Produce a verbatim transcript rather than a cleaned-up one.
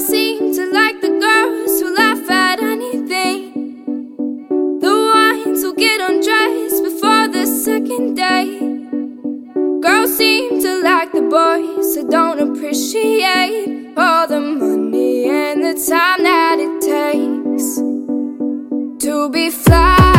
seem to like the girls who laugh at anything, the ones who get undressed before the second date. Girls seem to like the boys who don't appreciate all the money and the time that it takes to be fly.